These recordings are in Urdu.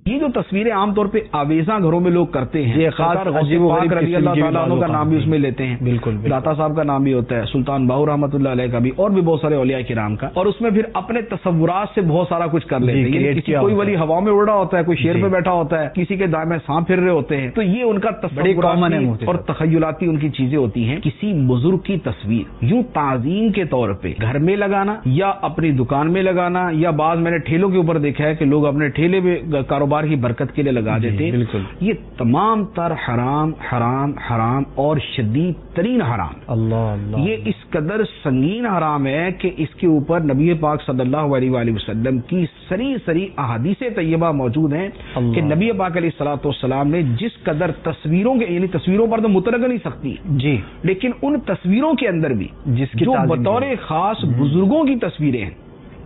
یہ جو تصویریں عام طور پہ آویزاں گھروں میں لوگ کرتے ہیں، یہ خاص عجیب و غریب رضی اللہ تعالیٰ عنہ کا نام بھی اس میں لیتے ہیں، بالکل داتا صاحب کا نام بھی ہوتا ہے، سلطان باہو رحمۃ اللہ علیہ کا بھی، اور بھی بہت سارے اولیاء کرام کا، اور اس میں پھر اپنے تصورات سے بہت سارا کچھ کر لیتے ہیں. کوئی ولی ہوا میں اڑ رہا ہوتا ہے، کوئی شیر پہ بیٹھا ہوتا ہے، کسی کے دائیں سانپ پھر رہے ہوتے ہیں. تو یہ ان کا تصوراتی اور تخیلاتی ان کی چیزیں ہوتی ہیں. کسی بزرگ کی تصویر یوں تعظیم کے طور پہ گھر میں لگانا یا اپنی دکان میں لگانا، یا بعض میں نے ٹھیلوں کے اوپر دیکھا ہے کہ لوگ اپنے ٹھیلے میں کاروبار کی برکت کے لیے لگا دیتے ہیں. بالکل یہ تمام تر حرام حرام حرام اور شدید ترین حرام. اللہ یہ اس قدر سنگین حرام ہے کہ اس کے اوپر نبی پاک صلی اللہ علیہ وآلہ وسلم کی سری احادیث طیبہ موجود ہیں کہ نبی پاک علیہ الصلوۃ والسلام نے جس قدر تصویروں کے، یعنی تصویروں پر تو مطلق نہیں سختی جی، لیکن ان تصویروں کے اندر بھی جس کی جو بطور خاص بزرگوں کی تصویریں ہیں،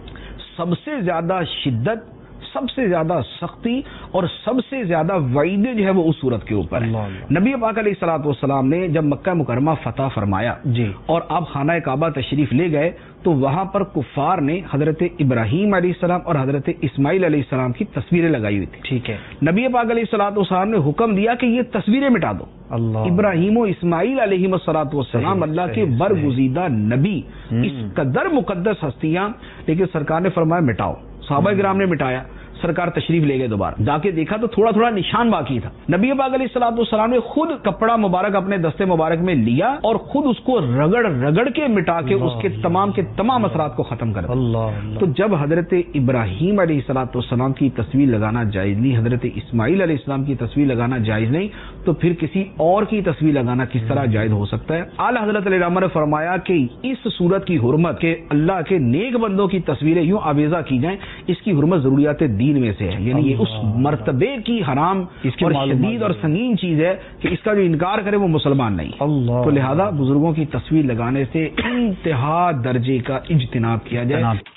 سب سے زیادہ شدت، سب سے زیادہ سختی اور سب سے زیادہ وعید جو ہے وہ اس صورت کے اوپر ہے. نبی پاک علیہ الصلوۃ والسلام نے جب مکہ مکرمہ فتح فرمایا جی اور آپ خانہ کعبہ تشریف لے گئے تو وہاں پر کفار نے حضرت ابراہیم علیہ السلام اور حضرت اسماعیل علیہ السلام کی تصویریں لگائی ہوئی تھی. ٹھیک ہے، نبی پاک علیہ الصلوۃ والسلام نے حکم دیا کہ یہ تصویریں مٹا دو. ابراہیم و اسماعیل علیہ الصلوۃ والسلام اللہ کے برگزیدہ نبی، اس قدر مقدس ہستیاں، لیکن سرکار نے فرمایا مٹاؤ. صحابہ کرام نے مٹایا، سرکار تشریف لے گئے، دوبارہ جا کے دیکھا تو تھوڑا تھوڑا نشان باقی تھا. نبی پاک علیہ الصلوۃ والسلام نے خود کپڑا مبارک اپنے دستے مبارک میں لیا اور خود اس کو رگڑ کے مٹا کے اس کے تمام اثرات کو ختم کر دیا. تو جب حضرت ابراہیم علیہ الصلوۃ والسلام کی تصویر لگانا جائز نہیں، حضرت اسماعیل علیہ السلام کی تصویر لگانا جائز نہیں، تو پھر کسی اور کی تصویر لگانا کس طرح جائز ہو سکتا ہے؟ اعلی حضرت علیہ الرحمہ نے فرمایا کہ اس صورت کی حرمت کہ اللہ کے نیک بندوں کی تصویریں یوں آویزہ کی جائیں، اس کی حرمت ضروریات دین میں سے ہے. یعنی یہ اس مرتبے کی حرام اور شدید اور سنگین چیز ہے کہ اس کا جو انکار کرے وہ مسلمان نہیں. تو لہذا بزرگوں کی تصویر لگانے سے انتہا درجے کا اجتناب کیا جائے.